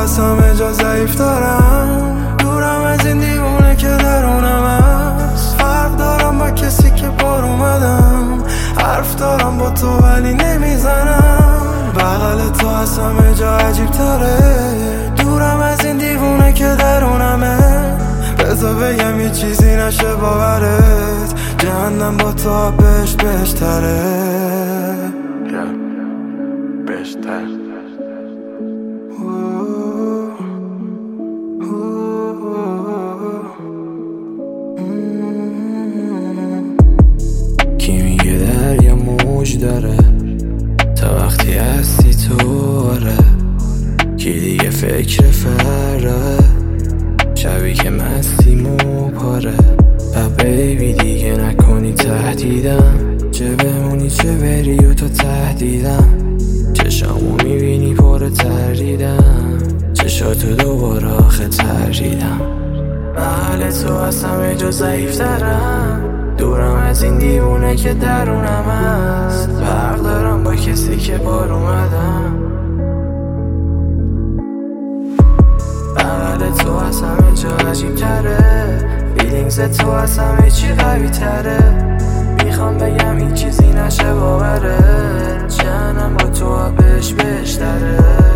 از همه جا ضعیف دارم، دورم از این دیوونه که درونم هست. فرق دارم با کسی که بار اومدم، حرف دارم با تو ولی نمیزنم. بغل تو از همه جا عجیب تره، دورم از این دیوونه که درونمه. بذار بگم یه چیزی نشه باورت، جهنم با تو بهتره. بهتر کی میگه دریا موج داره تا وقتی هستی تو آره. کی دیگه فکر فراره شبی که مستیم و پاره. بیبی دیگه نکنی تهدیدم، چه بمونی چه بری و تا تهدیدم. چشامو میبینی پر تردیدم، چشاتو دوباره آخه تردیدم. محل تو از همه جا ضعیف ترم، دورم از این دیوونه که درونم هست. فرق دارم با کسی که بار اومدم، محل تو از همه جا عجیب تره. فیلینگز تو از همه چی قوی تره. میخوام بگم این چیزی نشه باورت، جهنم با تو بهتره.